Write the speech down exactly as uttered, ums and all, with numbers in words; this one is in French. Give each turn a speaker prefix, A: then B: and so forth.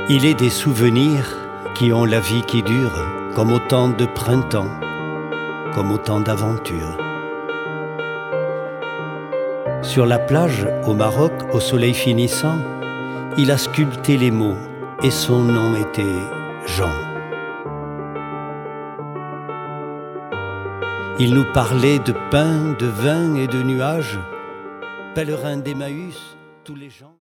A: Il est des souvenirs qui ont la vie qui dure, comme autant de printemps, comme autant d'aventures. Sur la plage, au Maroc, au soleil finissant, il a sculpté les mots, et son nom était Jean. Il nous parlait de pain, de vin et de nuages, pèlerins d'Emmaüs, tous les gens.